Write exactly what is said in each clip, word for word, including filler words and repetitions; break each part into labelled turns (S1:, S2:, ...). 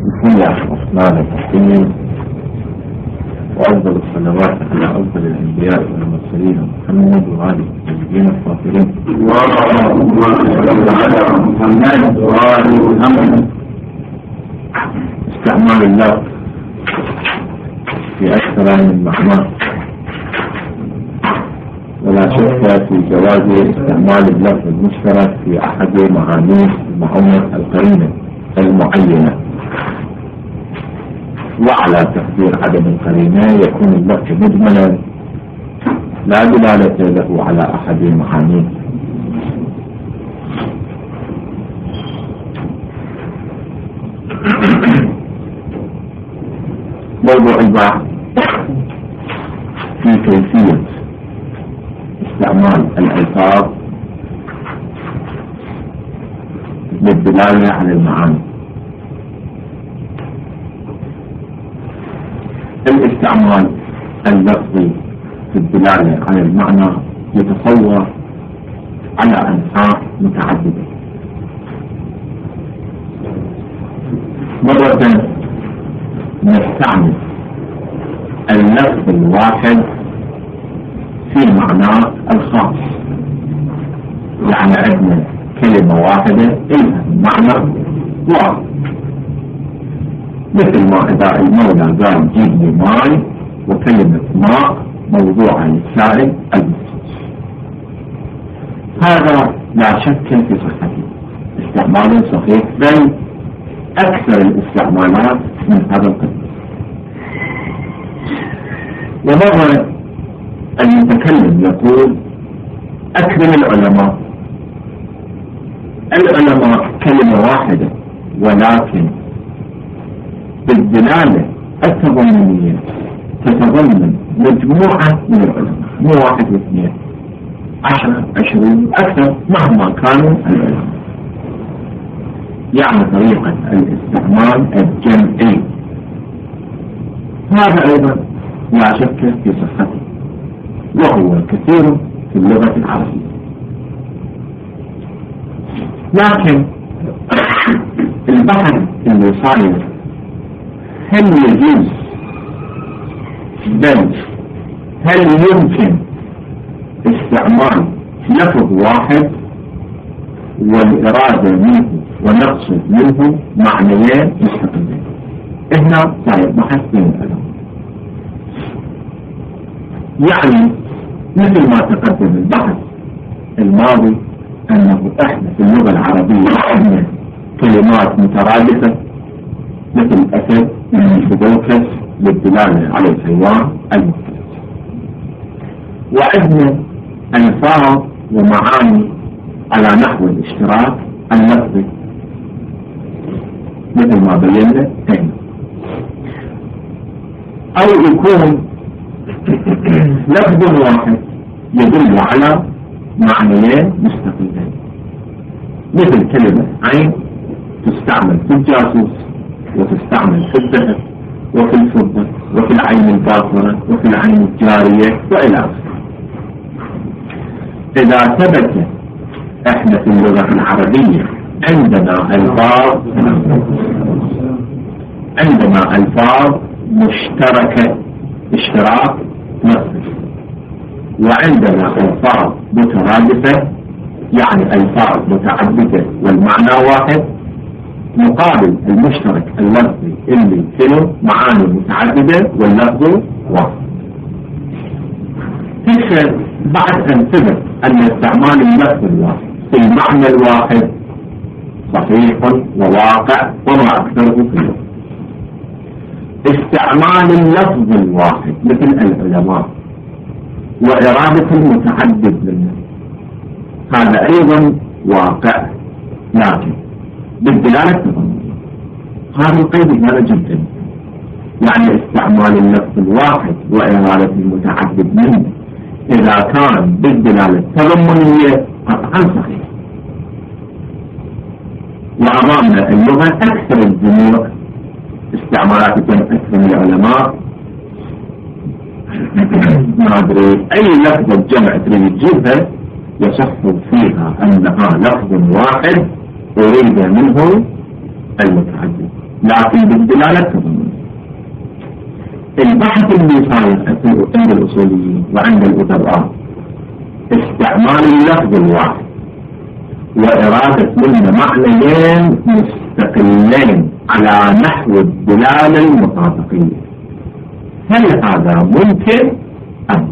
S1: بسم الله الرحمن الرحيم، وأفضل الصلوات على أفضل الأنبياء والمرسلين محمد وآله الطيبين الطاهرين. اللهم صل على محمد وآل محمد. استعمال اللفظ في أكثر من معنى، ولا شك في جواز استعمال اللفظ المشترك في أحد معانيه المعونة القرينة المعينة. وعلى تقدير عدم القرينة يكون اللفظ مجملا لا دلالة له على أحد معانيه. موضوع البحث في كيفية استعمال الألفاظ للدلالة على المعاني. الاستعمال اللفظي في الدلالة على المعنى يتصور على أنحاء متعددة. مرة نستعمل اللفظ الواحد في معناه الخاص، يعني عندنا كلمة واحدة لها معنى واحد، مثل ما إذا المولى قال جيب لي ماء، وكلمة ماء موضوعة للسائل المخصوص. هذا لا شك في صحته، استعمال صحيح، بل أكثر الاستعمالات من هذا القبيل. ومرة المتكلم يقول أكرم العلماء. العلماء كلمة واحدة، ولكن بالدلالة التضمنية تتضمن مجموعة من العلماء، مو واحد واثنين، عشرة عشرين أكثر مهما كانوا العلماء. يعني طريقة الاستعمال الجمعي، هذا أيضا لا شك في صحته، وهو كثير في اللغة العربية. لكن البحث اللي صاير هل يجوز، بل هل يمكن استعمال لفظ واحد والإرادة منه ونقصد منه معنيين مستقلين؟ هنا صاير بحث بين العلماء. يعني مثل ما تقدم البحث الماضي أنه إحنا في اللغة العربية عندنا كلمات مترادفة مثل أسد وبوكس للدلالة على الحيوان المفترس، وعندنا ألفاظ ومعاني على نحو الاشتراك اللفظي مثل ما بينا هنا، أو يكون لفظ واحد يدل على معنيين مستقلين، مثل كلمة عين تستعمل في الجاسوس، وتستعمل في الذهب، وفي الفضة، وفي العين الباطنة، وفي العين الجارية، وإلى آخره. إذا ثبت إحنا في اللغة العربية عندنا ألفاظ عندنا ألفاظ مشتركة اشتراك لفظي، وعندنا ألفاظ مترادفة يعني ألفاظ متعددة والمعنى واحد، مقابل المشترك اللفظي اللي فيه معاني متعددة واللفظ واحد. هيك بعد أن ثبت أن استعمال اللفظ الواحد في المعنى الواحد صحيح وواقع وما أكثره في اللغة، استعمال اللفظ الواحد مثل العلماء وإرادة المتعدد منه هذا أيضا واقع، لكن بالدلالة التضمنية. هذا القيد هذا جدا، يعني استعمال اللفظ الواحد وإرادة المتعدد منه إذا كان بالدلالة التضمنية قطعا صحيح. وأمامنا اللغة أكثر الجموع استعمالات أكثر من العلماء، ما أدري أي لفظ جمع تريد تجيبها يصح فيها أنها لفظ واحد أريد منه المتعدد، لكن بالدلالة التضمنية. البحث اللي صار عند الأصوليين وعند الأدباء استعمال اللفظ الواحد وإرادة منه معنيين مستقلين على نحو الدلالة المطابقية، هل هذا ممكن أم؟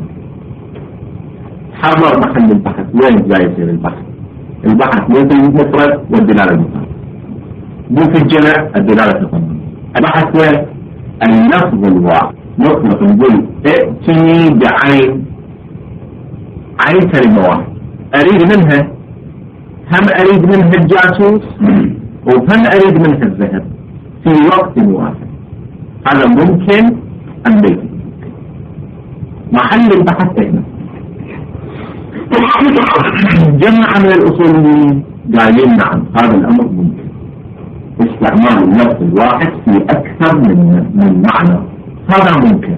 S1: حرر محل البحث. وين جاي يصير البحث؟ البحث مو في المفرد والدلالة المطابقية، مو في الجمع الدلالة التضمنية. البحث وين؟ اللفظ الواحد. نطلق نقول ائتني بعين، عين كلمة واحد أريد منها، هم أريد منها الجاسوس وهم أريد منها الذهب في وقت واحد، هذا ممكن أم ليس ممكن؟ محل البحث هنا. جمع من الأصوليين قايلين نعم هذا الأمر ممكن، استعمال اللفظ الواحد في أكثر من من معنى، هذا ممكن،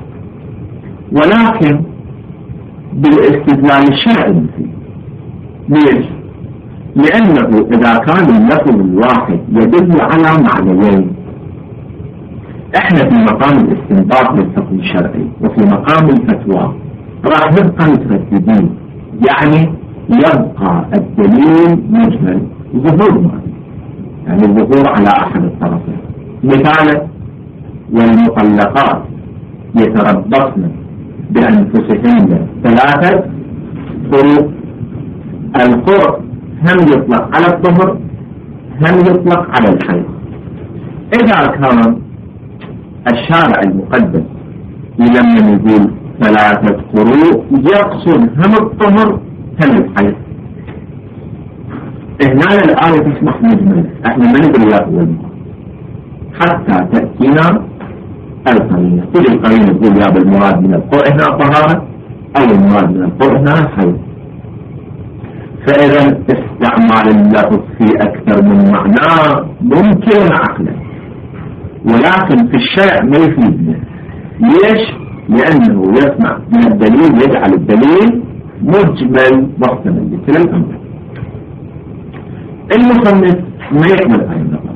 S1: ولكن بالاستدلال الشرعي فيه. ليش؟ لأنه إذا كان اللفظ الواحد يدل على معنيين، احنا في مقام الاستنباط للحكم الشرعي وفي مقام الفتوى راح نبقى مترددين، يعني يبقى الدليل مجمل ظهور معنى، يعني الظهور على أحد الطرفين. مثالا والمطلقات يتربصن بأنفسهن ثلاثة قروء. القرء هم يطلق على الطهر هم يطلق على الحيض. إذا كان الشارع المقدس لما يقول ثلاثة قروء يقصد هم الطهر هم الحيض، هنا الآية تسمح مجمل، احنا ما ندري يا أول حتى تأتينا القرينة. كل القرينة تقول يا بالمراد من القرء هنا طهارة أو المراد من القرء هنا حيض. فإذا استعمال اللفظ في أكثر من معنى ممكن عقلا، ولكن في الشرع ما يفيدنا. ليش؟ لأنه يسمع من الدليل، يجعل الدليل مجمل محتمل لكل الأمر. المصنف ما يقبل هاي النظر،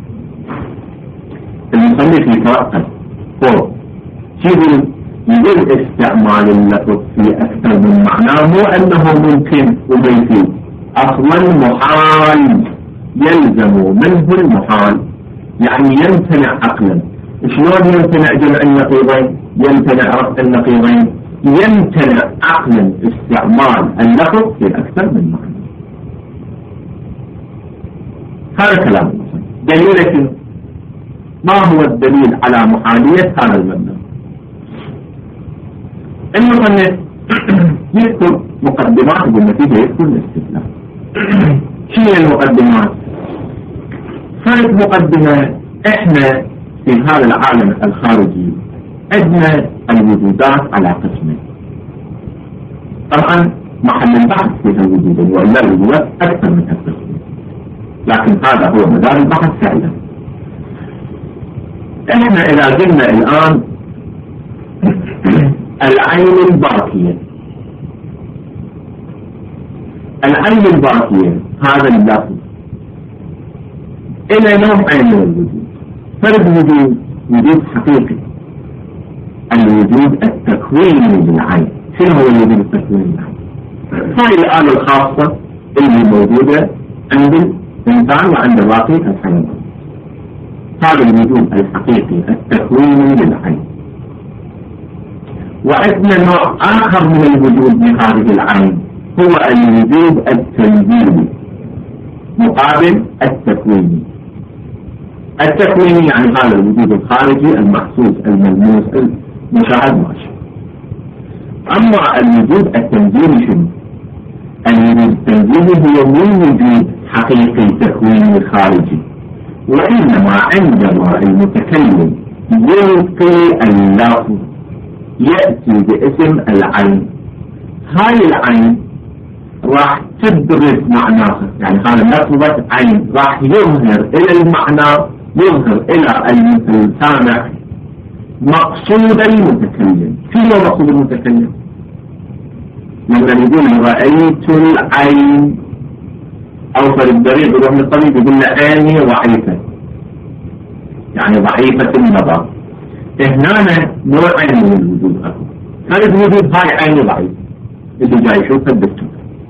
S1: المصنف يتوقف فوق يقول يجب استعمال اللفظ في أكثر من معنى، مو أنه ممكن وما يفيد، أصلا محال يلزم منه المحال، يعني يمتنع عقلا. شلون يمتنع جمع النقيضين؟ يمتنع رفع النقيضين، يمتنع عقلا استعمال اللفظ في أكثر من معنى. هذا كلام دليلك ما هو الدليل على محالية هذا المبنى؟ المصنف يذكر مقدمات بالنتيجة يذكر الاستثناء. شنو المقدمات؟ هذه مقدمة احنا في هذا العالم الخارجي عندنا الوجودات على قسمين. طبعا محل البحث في الوجود وإلا الوجودات أكثر من القسمين، لكن هذا هو مدار البحث فعلا. احنا إذا قلنا الآن العين الباقية، العين الباقية هذا اللفظ إلى نوعين من الوجود. فرد وجود وجود حقيقي، الوجود التكويني للعين. شنو هو الوجود التكويني للعين؟ هاي الآلة الخاصة اللي موجودة عند الإنسان وعند باقي الحيوانات. هذا الوجود الحقيقي التكويني للعين. وعندنا نوع آخر من الوجود بخارج العين هو الوجود التنزيلي مقابل التكويني. التكويني يعني هذا الوجود الخارجي المحسوس الملموس المشاهد ماشي. أما الوجود التنزيلي شنو؟ الوجود التنزيلي هو مو وجود حقيقي تكويني خارجي، وإنما عندما المتكلم يلقي اللفظ يأتي باسم العين، هاي العين راح تدرس معناها، يعني هذا لفظة عين راح يظهر إلى المعنى، يظهر إلى السامع مقصود المتكلم. شنو مقصود المتكلم؟ لما يقول رأيت العين أو فرد الدريق يروح للطبيب يقول له عيني رأيته، يعني ضعيفة النظر. هنا نوعين من الوجود أكو. هذا الوجود هاي عيني ضعيف اللي جاي يشوفها الدكتور،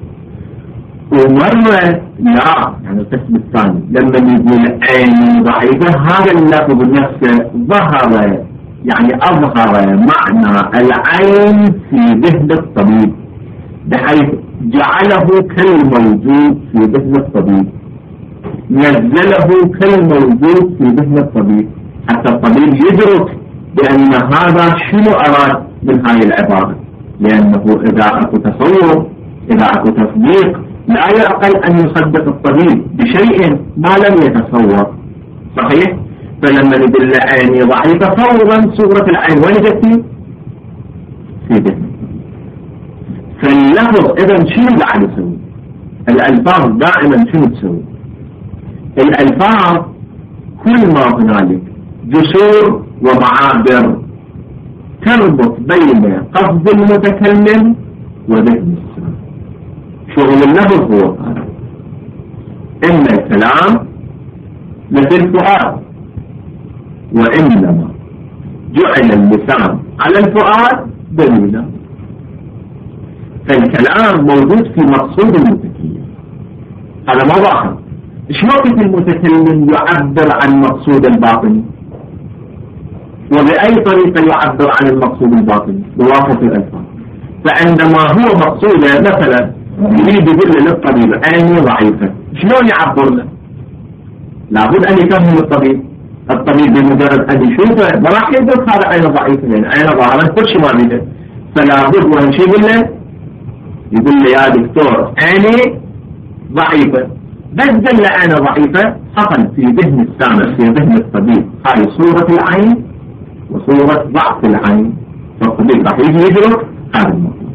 S1: ومرة لا يعني القسم الثاني لما يقول عيني ضعيفة هذا اللفظ نفسه ظهر يعني أظهر معنى العين في ذهن الطبيب بحيث جعله كالموجود في ذهن الطبيب، نزله كالموجود في ذهن الطبيب حتى الطبيب يدرك بأن هذا شنو أراد من هاي العبارة، لأنه إذا أكو تصور إذا أكو تصديق لا يعقل أن يصدق الطبيب بشيء ما لم يتصور. صحيح؟ فلما نقول عيني ضعيفة فورا صورة العين وين جت؟ في ذهن. فاللفظ إذا شنو قاعد يسوي؟ الألفاظ دائما شنو تسوي؟ الألفاظ كل ما هنالك جسور ومعابر تربط بين قصد المتكلم وذهن السامع. شغل اللفظ هو هذا. إن الكلام مثل الفؤاد، وإنما جعل اللسان على الفؤاد دليلا. فالكلام موجود في مقصود المتكلم، هذا ما ظاهر. ايش وقت المتكلم يعبر عن مقصود الباطني؟ وبأي طريقة يعبر عن المقصود الباطني؟ بواسطة الألفاظ. فعندما هو مقصوده مثلا يريد يقول للطبيب عيني ضعيفة، شلون يعبر له؟ لابد أن يفهم الطبيب. الطبيب بمجرد أن يشوفه ما راح يدرك هذا عينه ضعيفة، لأن عينه ظاهرا كل شيء ما بيده. فلا بد وهم شيء يقول له يقول له يا دكتور عيني ضعيفة. بس قال له عينه ضعيفة حصل في ذهن السامع في ذهن الطبيب هاي صورة العين وصورة ضعف العين، فالطبيب راح يجي يدرك هذا الموضوع.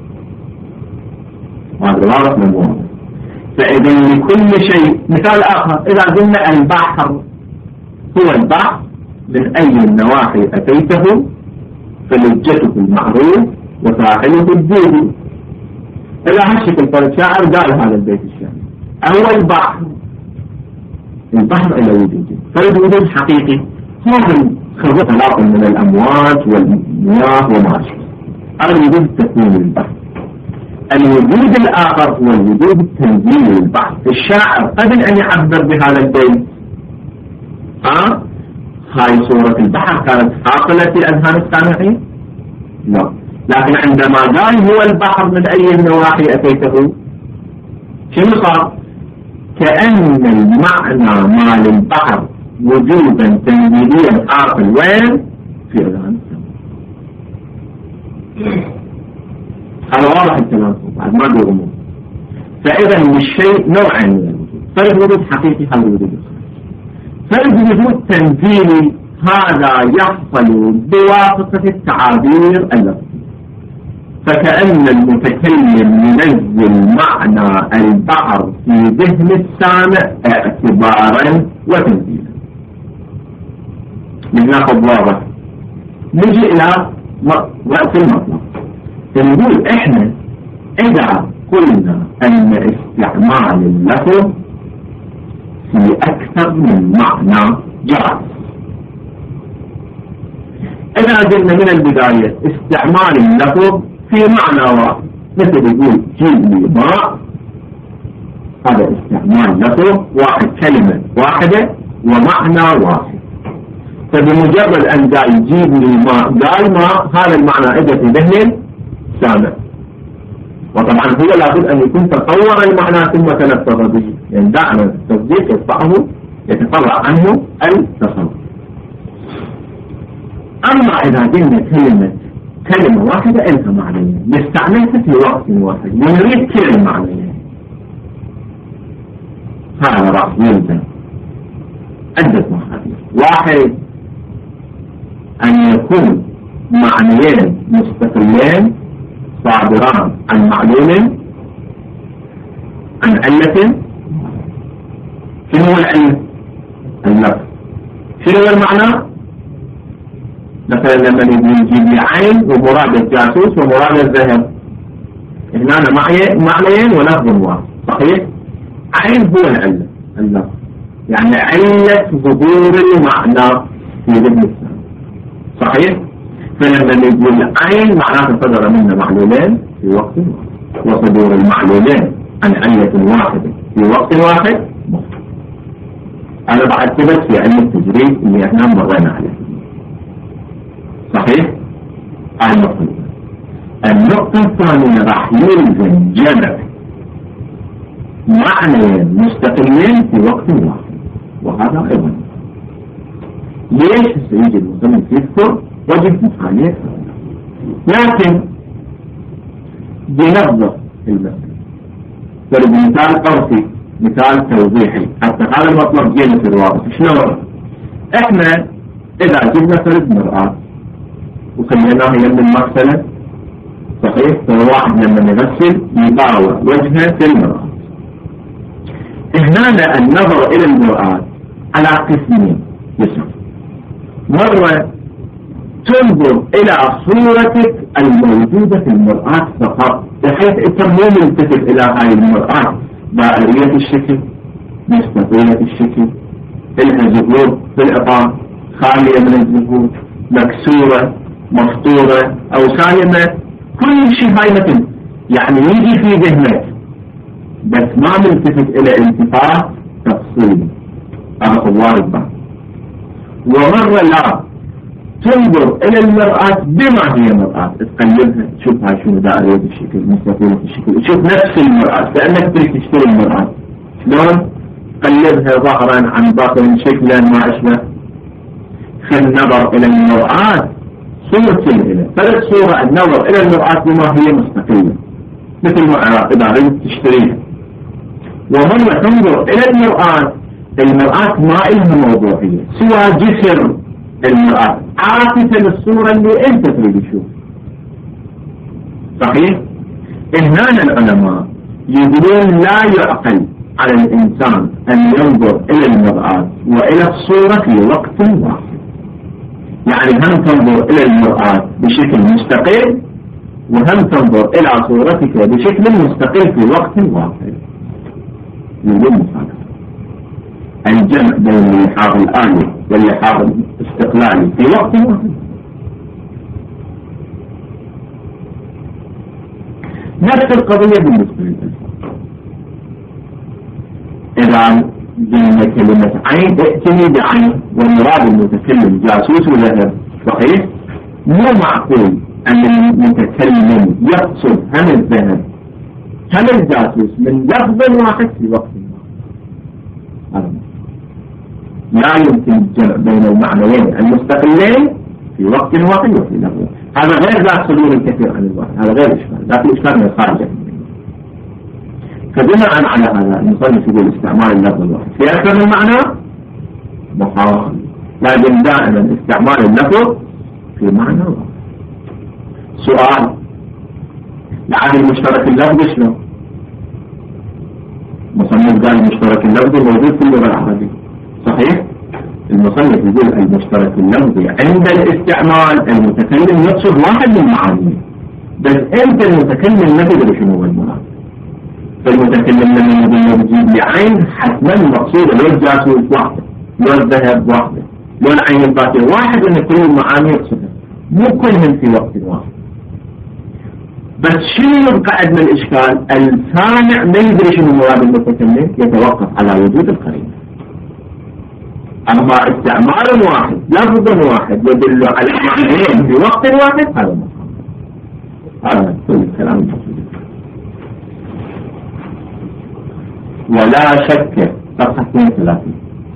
S1: وهذا واضح من واضح. فإذا لكل شيء مثال آخر، إذا قلنا البحر هو البحر من أي النواحي أتيته فلجته المعروف وساحله الجود. إلى هالشكل فالشاعر قال هذا البيت الشعري أول البحر البحر إلى وجوده، فالوجود حقيقي هو خلق علاقة من الأمواج والمياه وما شابه. هذا الوجود التكويني للبحر. الوجود الآخر هو الوجود التنزيلي للبحر. الشاعر قبل أن يعبر بهذا البيت ها هاي صورة البحر كانت حاصلة في أذهان السامعين؟ لا، لكن عندما قال هو البحر من أي النواحي أتيته شنو صار؟ كأن المعنى مال البحر وجودا تنزيليا حاصل وين؟ في أذهان السامعين. هذا واضح الكلام بعد ما بيغمون. فإذا للشيء نوعا من الوجود، فرد وجود حقيقي هذا الوجود الخارجي، فرد وجود تنزيلي هذا يحصل بواسطة التعابير اللفظية. فكأن المتكلم ينزل معنى البحر في ذهن السامع اعتبارا وتنزيلا. ناخذ واضح. نجي إلى رأس المطلب، نقول إحنا إذا قلنا أن استعمال اللفظ في أكثر من معنى جائز. إذا قلنا من البداية استعمال اللفظ في معنى واحد، مثل يقول جيب لي ماء، هذا استعمال لفظ واحد، كلمة واحدة ومعنى واحد. فبمجرد أن قال جيب لي ماء قال ماء، هذا المعنى إذا في ذهن سامع. وطبعا هو لابد أن يكون تصور المعنى ثم تلفظ به، يعني دائما التصديق يدفعه يتفرع عنه التصور. أما إذا قلنا كلمة كلمة واحدة إلها معنيين نستعملها في وقت واحد ونريد كلمة معنيين، هذا راح يلزم عدة محاذير. واحد أن يكون معنيين مستقلين صادران عن معلوم عن علة. شنو هو العلة؟ اللفظ. شنو هو المعنى؟ مثلا لما يجيب لي عين ومراد الجاسوس ومراد الذهب، هنا معنيين ولفظ واحد. صحيح؟ عين هو العلة اللفظ، يعني علة ظهور المعنى في ذهن السامع. صحيح؟ فلما نقول عين معناته صدر منه معلولين في وقت واحد، وصدور المعلولين عن علة واحدة في وقت واحد مخطئ. أنا بعتبر في علم التجريد اللي احنا مرينا عليه. صحيح؟ النقطة النقطة الثانية راح يلزم جمع معنيين مستقلين في وقت واحد، وهذا أيضا ليش سيجي المصنف يذكر وجه مخالف، لكن بنبذة المسألة. فالمثال قرصي مثال توضيحي حتى هذا المطلب جينا في الواقع. شلون؟ احنا اذا جبنا فرد مرآة وخليناه يم المغسلة، صحيح؟ فالواحد لما يغسل يطاوع وجهه في المرآة. هنا النظر الى المرآة على قسمين يسمى. مرة تنظر الى صورتك الموجودة في المرآة فقط، بحيث انت مو ملتفت الى هاي المرآة دائرية الشكل، مستطيلة الشكل، لها زهور في الإطار، خالية من الزهور، مكسورة، مفطورة أو سالمة، كل شيء هاي مثل يعني يجي في ذهنك بس ما ملتفت إلى انتفاع تفصيلي. هذا وارد بعض. ومرة لا تنظر إلى المرآة بما هي مرآة، تقلبها تشوفها شنو دائرية الشكل، مستطيلة الشكل، تشوف نفس المرآة كأنك تريد تشتري المرآة. شلون؟ قلبها ظهرا عن باطن شكلا ما أشبه. في النظر إلى المرآة صورة إلى ثلاث صورة. النظر إلى المرآة بما هي مستقلة مثل ما إذا أردت تشتريها. ومرة تنظر إلى المرآة، المرآة ما إلها موضوعية سوى جسر المرآة عاكسة للصورة اللي أنت تريد تشوف. صحيح؟ هنا العلماء يقولون لا يعقل على الإنسان أن ينظر إلى المرآة وإلى الصورة في وقت واحد. يعني هم تنظر إلى المرآة بشكل مستقل، وهم تنظر إلى صورتك بشكل مستقل في وقت واحد. يقول مخالفة الجمع بين اللحاظ الآلي واللحاظ الاستقلالي في وقت واحد. نفس القضية بالنسبة للألفاظ. إذا قلنا كلمة عين ائتني بعين والمراد المتكلم جاسوس وذهب، صحيح؟ مو معقول أن المتكلم يقصد هم الذهب هم الجاسوس من لفظ واحد في وقت واحد. لا يمكن الجمع بين المعنيين المستقلين في وقت واحد وفي لفظ. هذا غير ذات صدور الكثير عن الواحد، هذا غير إشكال، ذات الإشكال من الخارج. فبناء على هذا المصنف يقول استعمال اللفظ الواحد في أكثر من معنى محال، لكن دائما استعمال اللفظ في معنى واحد. سؤال: العامل المشترك اللفظ شنو؟ المصنف قال المشترك اللفظ موجود في اللغة العربية، صحيح؟ المصنف يقول المشترك اللفظي عند الاستعمال المتكلم يقصد واحد من معانيه، بس انت المتكلم ما تدري شنو هو المراد. فالمتكلم لما يقول يجيب لي عين حتما مقصود لو الجاسوس واحده، لو الذهب واحده، لو العين الباطنة واحد من كل المعاني يقصدها، مو كلهم في وقت واحد. بس شنو يبقى عندنا الاشكال؟ السامع ما يدري شنو مراد المتكلم، يتوقف على وجود القرينه. أما استعمال واحد لفظ واحد يدل على معنيين في وقت واحد، هذا مفهوم. هذا كل الكلام المقصود. ولا شك صفحة اثنين وثلاثين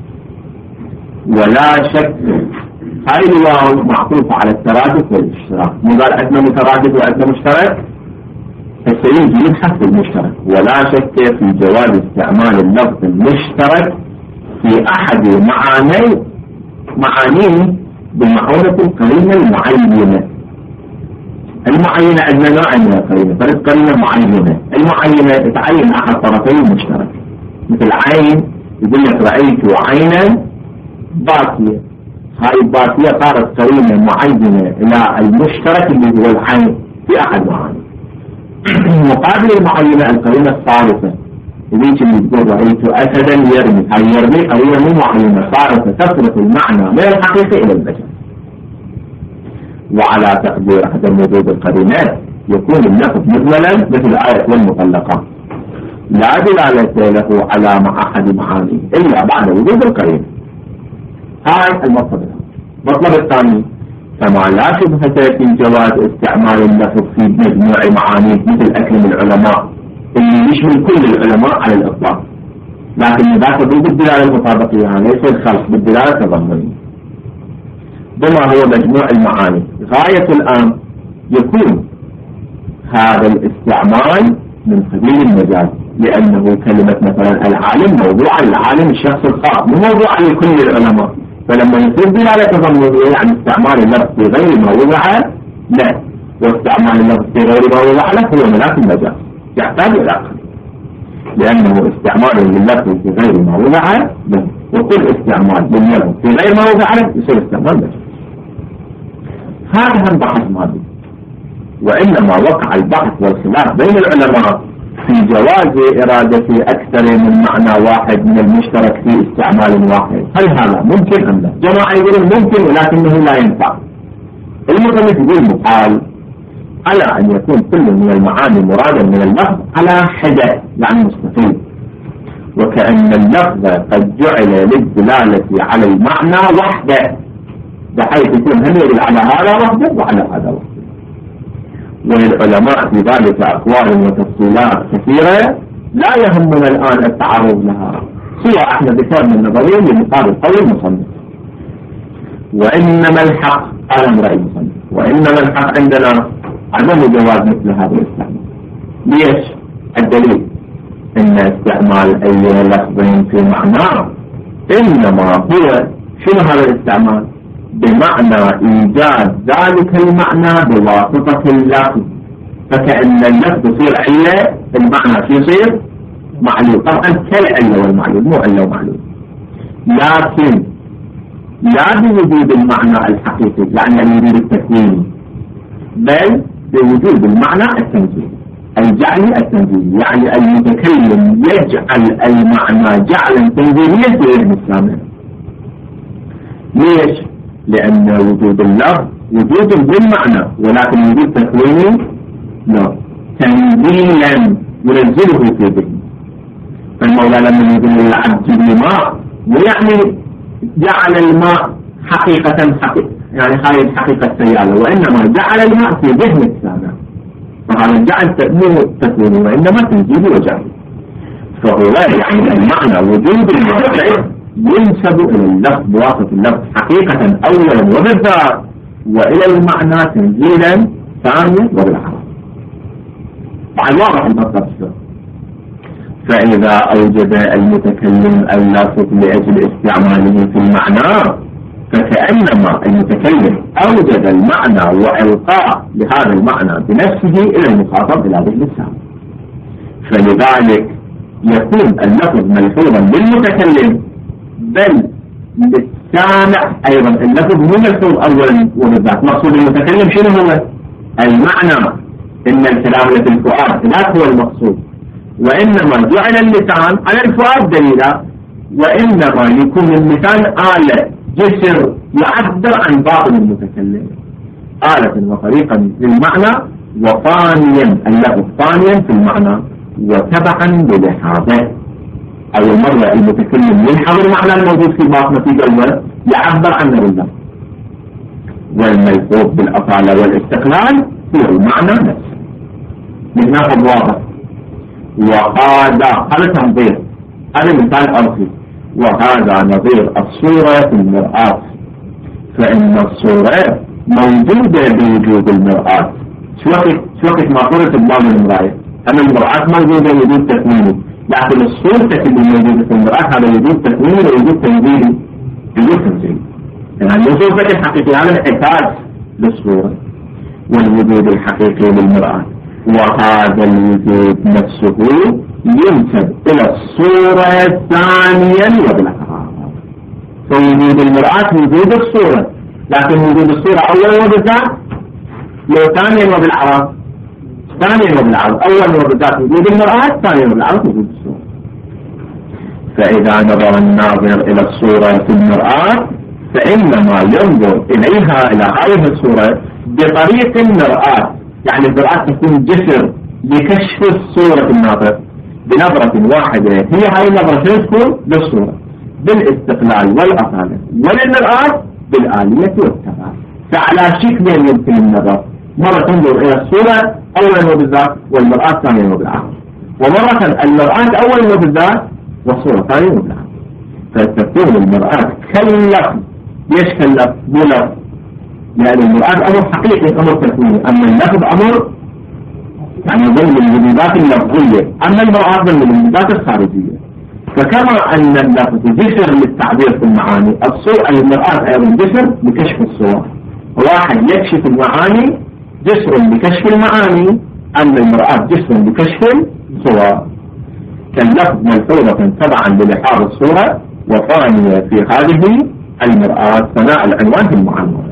S1: ولا شك هاي الواو معطوفة على الترادف والاشتراك. مو قال عندنا مترادف وعندنا مشترك، فسيجي يبحث المشترك. ولا شك في جواز استعمال اللفظ المشترك في أحد معاني معانيه بمعونة القرينة المعينة. المعينة عندنا نوع من القرينة، فرد قرينة معينة. المعينة تعين أحد طرفين المشترك، مثل عين يقول لك رأيت عينا باطية، هاي الباطية صارت قرينة معينة إلى المشترك اللي هو العين في أحد معاني. مقابل المعينة القرينة الثالثة ذيك اللي تقول رأيت أسدا يرمي، هاي يرمي أو يرمي معينة، صارت تصرف المعنى من الحقيقة إلى المجاز. وعلى تقدير عدم وجود القرينات يكون اللفظ مجملا مثل آية والمطلقات لا دلالة له على مع أحد معانيه إلا بعد وجود القرينة. هاي المطلب الأول. المطلب الثاني كما لا شبهة في جواز استعمال اللفظ في مجموع معانيه مثل أكرم العلماء اللي يشمل كل العلماء على الإطلاق، لكن ذاك بالدلالة المطابقية ليس الخلق بالدلالة التضمنية بما هو مجموع المعاني. غاية الآن يكون هذا الاستعمال من قبيل المجاز، لأنه كلمة مثلا العالم موضوع العالم الشخص الخاص مو موضوع لكل العلماء، فلما يصير دلالة تضمنية يعني استعمال اللفظ في غير ما وضع له، واستعمال اللفظ في غير ما وضع له هو ملاك المجاز يحتاج إلى أقل، لأنه استعمال لللفظ في غير ما وضع له، وكل استعمال لللفظ في غير ما وضع له يصير استعمال مجاز. هذا هم بحث ماضي، وإنما وقع البحث والخلاف بين العلماء في جواز إرادة أكثر من معنى واحد من المشترك في استعمال واحد، هل هذا ممكن أم لا؟ جماعة يقولون ممكن ولكنه لا ينفع. المصنف يقول مقال على أن يكون كل من المعاني مرادا من اللفظ على حدة يعني مستقيم، وكأن اللفظ قد جعل للدلالة على المعنى وحده، بحيث يكون هم يدل على هذا وحده وعلى هذا وحده. وللعلماء في ذلك أقوال وتفصيلات كثيرة لا يهمنا الآن التعرض لها، سوى احنا ذكرنا النظرين لمقابل قول المصنف. وإنما الحق على رأي المصنف، وإنما الحق عندنا عدم جواز مثل هذا الاستعمال. ليش؟ الدليل إن استعمال أي لفظ في معناه إنما هو شنو هذا الاستعمال؟ بمعنى إيجاد ذلك المعنى بواسطة اللفظ، فكأن اللفظ يصير علة المعنى يصير معلول، طبعا كالعلة والمعلول مو علة ومعلول، لكن لا بوجود المعنى الحقيقي يعني الوجود التكويني، بل بوجود المعنى التنزيلي الجعلي التنزيلي، يعني المتكلم يجعل المعنى جعلا تنزيليا في علم السامع. ليش؟ لأن وجود اللفظ وجود بالمعنى ولكن وجود تكويني لا، تنزيلا ينزله في ذهنه. فالمولى لما يقول العبد بالماء ويعني جعل الماء حقيقة حقيقة يعني خارج حقيقة سيالة، وإنما جعل الماء في ذهن السامع، فهذا الجعل مو تكويني وإنما تنزيل وجعل. فهو يعني المعنى وجود الماء ينسب إلى اللفظ بواسطة اللفظ حقيقة أولا وبالذات، وإلى المعنى تنزيلا ثانيا وبالعرض. بعد واضح المطلب. فإذا أوجد المتكلم اللفظ لأجل استعماله في المعنى فكأنما المتكلم أوجد المعنى وإلقاء لهذا المعنى بنفسه إلى المخاطب إلى ذهن السامع، فلذلك يكون اللفظ ملحوظا للمتكلم بل للسامع أيضا. اللفظ مو ملحوظ أولا وبالذات، مقصود المتكلم شنو هو؟ المعنى، إن الكلام في الفؤاد لا هو المقصود، وإنما جعل اللسان على الفؤاد دليلا، وإنما يكون اللسان آلة جسر يعبر عن باطن المتكلم، آلة وطريقا للمعنى وثانيا اللفظ ثانيا في المعنى وتبعا بلحاظه. أول مرة المتكلم يلحظ المعنى الموجود في باطنه في قلبه يعبر عنه باللفظ، والملحوظ بالأصالة والاستقلال هو المعنى نفسه. من ناحية واضح. وهذا هذا تنظير، هذا مثال أرضي، وهذا نظير الصورة في المرآة، فإن الصورة موجودة بوجود المرآة. شو وقت شو وقت ما صورة الله المراية، أما المرآة موجودة وجود تكويني، لكن الصورة اللي موجودة في المرآة هذا وجود تكويني ووجود تنزيلي، وجود تنزيلي. يعني الصورة الحقيقية هذا انعكاس للصورة والوجود الحقيقي للمرآة، وهذا الوجود نفسه ينسب إلى الصورة ثانيا وبالعرض. فوجود المرآة وجود الصورة، لكن وجود الصورة أولا وبالذات، لو ثانيا وبالعرض ثانيا وبالعرض، أولا وبالذات وجود المرآة، ثانيا وبالعرض وجود الصورة. فإذا نظر الناظر إلى الصورة في المرآة فإنما ينظر إليها إلى هذه الصورة بطريق المرآة، يعني المرآة تكون جسر لكشف الصورة الناظر بنظرة واحدة، هي هاي النظرة تكون للصورة بالاستقلال والأصالة، وللمرآة بالآلية والتبع. فعلى شكل يمكن النظر، مرة تنظر إلى الصورة أولا وبالذات والمرآة ثانيا وبالعكس، ومرة المرآة أولا وبالذات والصورة ثانيا وبالعكس. فتكون المرآة كاللفظ، ليش كاللفظ مو لفظ؟ لأن المرآة أمر حقيقي أمر تكويني، أما اللفظ أمر يعني ضمن الوجودات اللفظية، أما المرآة ضمن الوجودات الخارجية. فكما أن اللفظ جسر للتعبير في المعاني، الصورة المرآة أيضا جسر لكشف الصور. واحد يكشف المعاني جسر لكشف المعاني، أما المرآة جسر لكشف الصور. كاللفظ ملحوظة تبعا للحاظ الصورة، وثانية في هذه المرآة ثناء العنوان في المعنى.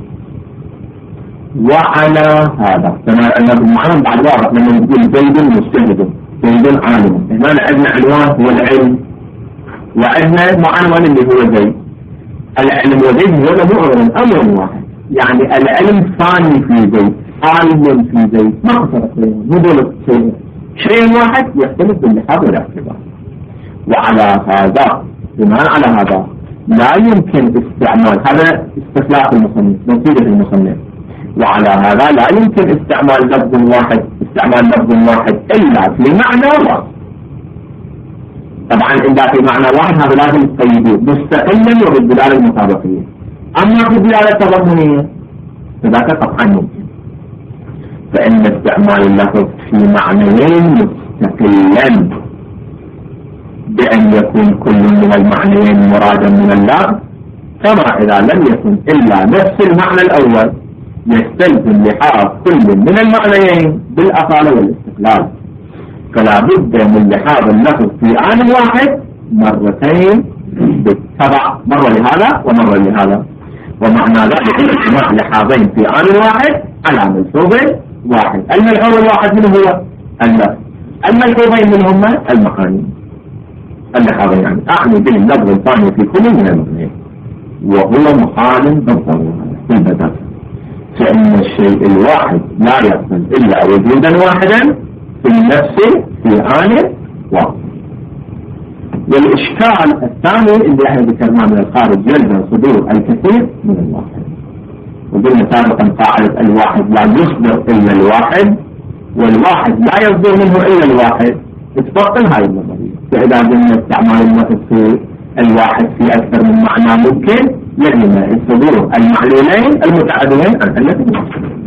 S1: وعلى هذا ثناء العنوان في المعنى بعد واضح لما نقول زيد مجتهد، زيد عالم، هنا عندنا عنوان هو العلم، وعندنا معنون اللي هو زيد. العلم وزيد هو مؤمن أمر واحد، يعني العلم ثاني في زيد، عالم في زيد، ما اختلف مو دولة شيء شيء واحد يختلف باللحاظ والاعتبار. وعلى هذا بناء على هذا لا يمكن استعمال، هذا استخلاف المصنف نتيجة المصنف، وعلى هذا لا يمكن استعمال لفظ واحد استعمال لفظ واحد إلا في معنى واحد. طبعا إلا في معنى واحد هذا لازم تقيدوه مستقلا وبالدلالة المطابقية. أما في الدلالة التضمنية فذاك قطعا ممكن، فإن استعمال اللفظ في معنيين مستقلا بأن يكون كل من المعنيين مرادا من اللفظ، كما إذا لم يكن إلا نفس المعنى الأول يستلزم لحاظ كل من المعنيين بالأصالة والاستقلال. فلا بد من لحاظ اللفظ في آن واحد مرتين بالتبع، مرة لهذا ومرة لهذا، ومعنى ذلك اجتماع لحاظين في آن واحد على ملحوظ واحد. الملحوظ الواحد منه هو اللفظ، الملحوظين منهما المعاني. اللحاظين يعني أعني باللفظ الثاني في كل من المعنيين، وهو محال بالضرورة في البدء، فإن الشيء الواحد لا يقبل إلا وجودا واحدا في النفس في آن واحد. والإشكال الثاني اللي احنا ذكرناه من الخارج يلزم صدور الكثير من الواحد، وقلنا سابقا قاعدة الواحد لا يصدر إلا الواحد، والواحد لا يصدر منه إلا الواحد، تبطل هاي النظرية. فإذا قلنا استعمال اللفظ في الواحد في أكثر من معنى ممكن يلزم صدور المعلولين المتعددين عن التي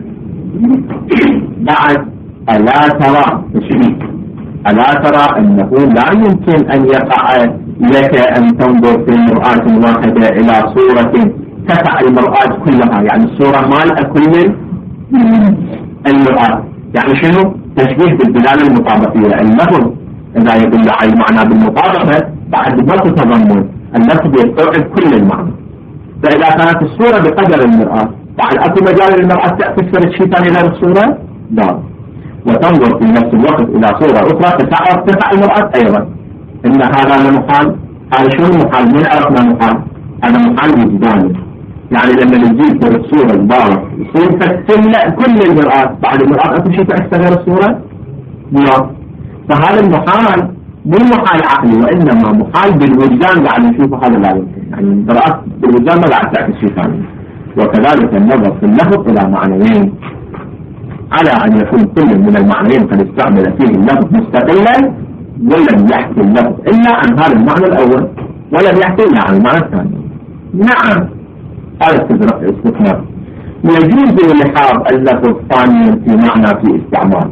S1: بعد. ألا ترى تشريك، ألا ترى أنه لا يمكن أن يقع لك أن تنظر في المرآة واحدة إلى صورة تسع المرآة كلها، يعني الصورة مالئة كل المرآة. يعني شنو؟ تشبيه بالدلالة المطابقية. اللفظ إذا يدل على المعنى بالمطابقة بعد ما تتضمن اللفظ يستوعب كل المعنى. فإذا كانت الصورة بقدر المرآة بعد أكو مجال المرآة تكسر شيء ثاني غير الصورة؟ لا. وتنظر في نفس الوقت إلى صورة أخرى تسع تسع المرآة أيضا. إن هذا محال. هذا شنو محال؟ من عرفنا محال؟ هذا محال وجداني. يعني لما نجيب في الصورة البارة يصير تملأ كل المرآة، بعد المرآة أكو شيء تكسر غير الصورة؟ لا. فهذا المحال مو محال عقلي، وإنما محال بالوجدان قاعد نشوفه. هذا لا يمكن، يعني المرآة بالوجدان ما قاعد تعكس شيء ثاني. وكذلك النظر في اللفظ إلى معنيين على أن يكون كل من المعنيين قد استعمل فيه اللفظ مستقلا، ولم يحكي اللفظ إلا عن هذا المعنى الأول ولم يحكي إلا عن المعنى الثاني. نعم هذا استثناء. يجوز لحاظ اللفظ ثانيا في معنى في استعمال،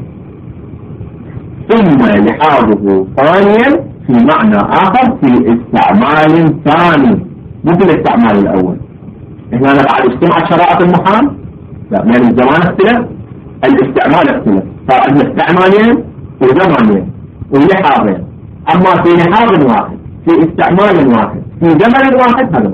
S1: ثم لحاظه ثانيا في معنى آخر في استعمال ثاني، مثل الاستعمال الأول. هنا بعد اجتمعت شرائط المحال؟ لا، يعني الزمان اختلف، الاستعمال اختلف، صار عندنا استعمالين وزمانين ولحاظين. أما في لحاظ واحد في استعمال واحد في زمن واحد هذا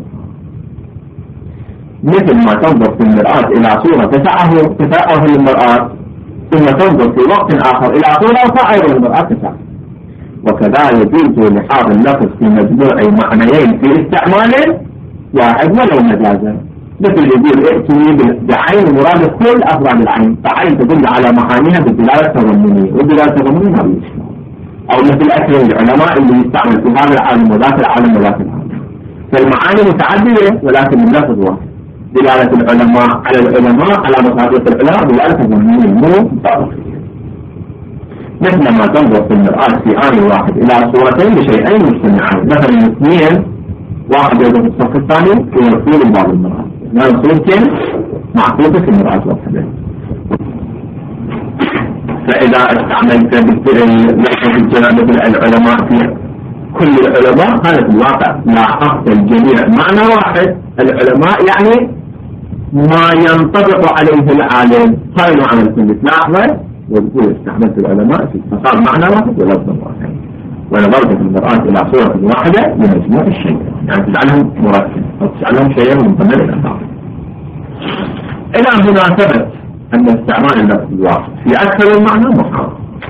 S1: مثل ما تنظر في المرآة إلى صورة تسعه تسعه المرآة، ثم تنظر في وقت آخر إلى صورة أخرى أيضا المرآة تسعه. وكذا يجوز لحاظ اللفظ في مجموع معنيين في استعمال واحد ولو مجازا، مثل يقول ائتني بعين مراد كل أفراد العين، فعين تدل على معانيها بالدلالة التضمنية، والدلالة التضمنية ما بيشمل. أو مثل أكثر العلماء اللي يستعمل في هذا العالم وذاك العالم وذاك العالم، فالمعاني متعددة ولكن اللفظ واحد. دلالة العلماء على العلماء على مصادق العلماء دلالة تضمنية مو مطابقية. مثل ما تنظر في المرآة في آن واحد إلى صورتين لشيئين مجتمعين، مثلا اثنين واحد يوجد في الصف الثاني ويصير بعض المرآة، لا صورتين معطوفة في المرآة واحدة. فإذا استعملت لفظ الجنابة العلماء في كل العلماء هذا في الواقع لاحظت الجميع معنى واحد، العلماء يعني ما ينطبق عليه العالم، هاي معنى الكل تلاحظه وتقول استعملت العلماء في فصار معنى واحد ولفظ واحد. ونظرت في المرآة إلى صورة واحدة لمجموع الشيء، يعني تجعلهم مركب أو تجعلهم شيئا من ضمن الأثار. إلى هنا ثبت أن استعمال اللفظ الواحد في أكثر المعنى محال.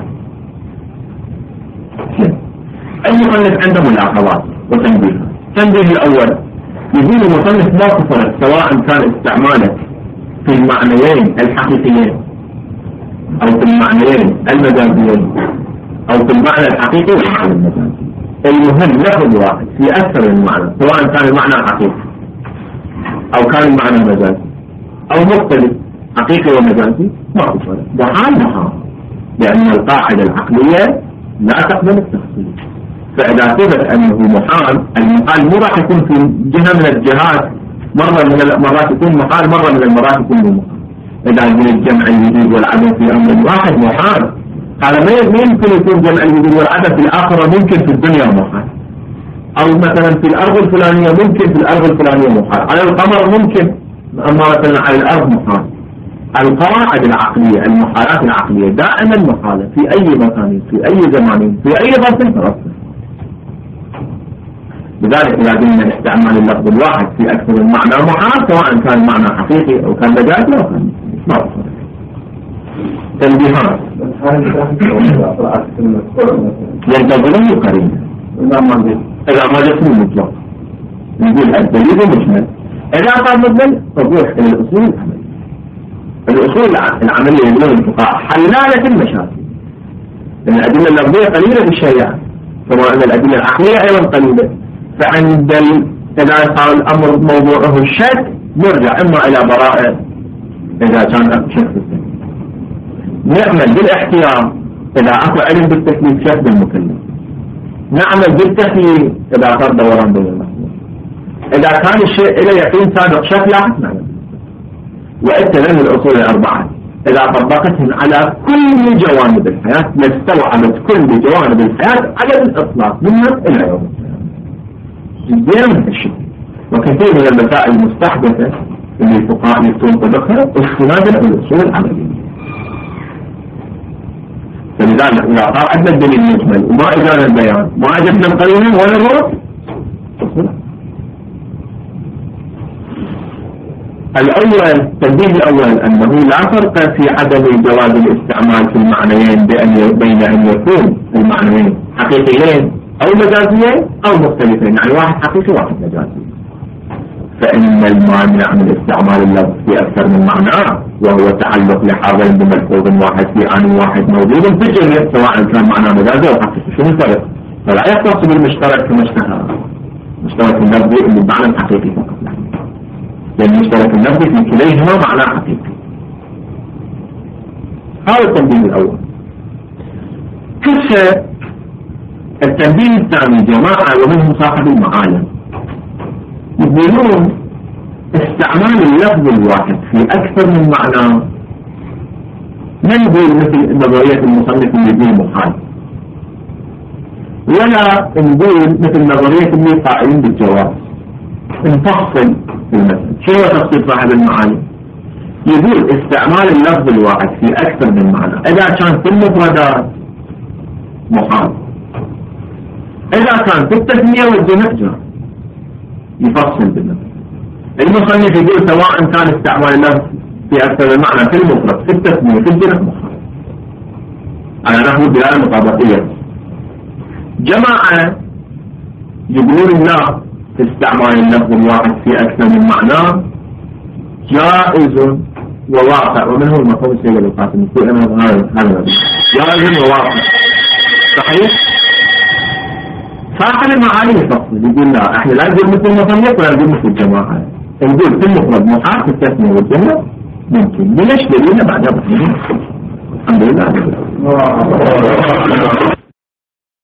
S1: المصنف عنده ملاحظات وتنبيهات. التنبيه الأول يقول المصنف لا تفرق سواء كان استعماله في المعنيين الحقيقيين أو في المعنيين المجازيين أو في المعنى الحقيقي والمعنى المجازي. المهم لفظ واحد في أكثر المعنى، سواء كان المعنى حقيقي أو كان المعنى مجازي أو مختلف حقيقي ومجازي ما في فرق. وحال محال، لأن القاعدة العقلية لا تقبل التفصيل. فإذا ثبت أنه محال، المحال مو راح يكون في جهة من الجهات، مرة من المرات يكون محال، مرة من المرات يكون محال. إذا يكون الجمع الجديد والعدم في أمر واحد محال، هذا ما يمكن يكون جمع الجديد والعدم في الآخرة ممكن في الدنيا محال، أو مثلا في الأرض الفلانية ممكن في الأرض الفلانية محال، على القمر ممكن، أما مثلا على الأرض محال. القواعد العقلية المحالات العقلية دائما محالة في أي مكان في أي زمان في أي ظرف ترسل. لذلك إذا قلنا استعمال اللفظ الواحد في أكثر المعنى محال، سواء كان معنى حقيقي أو كان مجازي أو كان ما بصر. تنبيهات ينتظرون قريبا إذا ما جسم مطلق نقول الدليل مجمل، إذا كان مجمل تروح إلى الأصول العملية. الأصول العملية يقولون الفقهاء حلالة المشاكل، لأن الأدلة اللفظية قليلة بالشريعة، كما أن الأدلة العقلية أيضا قليلة. فعند إذا صار الأمر موضوعه الشك نرجع إما إلى براءة إذا كان شك بالتكليف، نعمل بالاحتياط إذا أكو علم بالتكليف شك بالمكلف، نعمل بالتكليف إذا صار دوران بين المحظور. إذا كان الشيء إلى يقين سابق شك لا نعمل. وإتلم الأصول الأربعة إذا طبقتهم على كل جوانب الحياة لاستوعبت كل جوانب الحياة على الإطلاق منها إلى يوم القيامة. جدا من الشيء. وكثير من المسائل المستحدثة اللي الفقهاء يفتون طبقها استنادا إلى الأصول العملية. فلذلك إذا صار عندنا الدليل مجمل وما إجانا البيان ما أجبنا القرينة ولا نروح أصول. الأول التنبيه الأول أنه لا فرق في عدم جواز الاستعمال في المعنيين بأن بين أن يكون المعنيين حقيقيين أو مجازيين أو مختلفين، يعني واحد حقيقي واحد مجازي. فإن المانع من استعمال اللفظ في أكثر من معنى وهو تعلق لحاضر بملفوظ واحد في آن واحد موجود في الجميع سواء كان معنى مجازي أو حقيقي. شو الفرق؟ فلا يختص بالمشترك كما اشتهر مشترك اللفظي اللي معنى حقيقي فقط، لأن المشترك اللفظي في كليهما معنى حقيقي. هذا التنبيه الأول. كيف التنبيه الثاني جماعة ومنهم صاحب المعالم يقولون استعمال اللفظ الواحد في أكثر من معنى ما نقول مثل نظرية المصنف اللي يقول محال، ولا نقول مثل نظرية اللي قائلين بالجواز. نفصل في المثل. شو هو تفصيل صاحب المعالم؟ يقول استعمال اللفظ الواحد في أكثر من معنى إذا كان في المفردات محال، إذا كان في التثنية والجمع جاء يفصل بالنفس. المصنف يقول سواء كان استعمال اللفظ في أكثر من معنى في المفرد في التثنية في الجمع محال على نحو الدلالة المطابقية. جماعة يقولون لا، استعمال اللفظ الواحد في أكثر من معنى جائز وواقع، ومن هو المفهوم السيد القاسم يقول أنا هذا هذا جائز وواقع صحيح. صاحب المعاني يفصل يقول لا، احنا لا نقول مثل المصنف ولا نقول مثل الجماعة، نقول في المفرد محال في التسمية والجملة ممكن. ليش دليلنا بعدها؟ الحمد لله.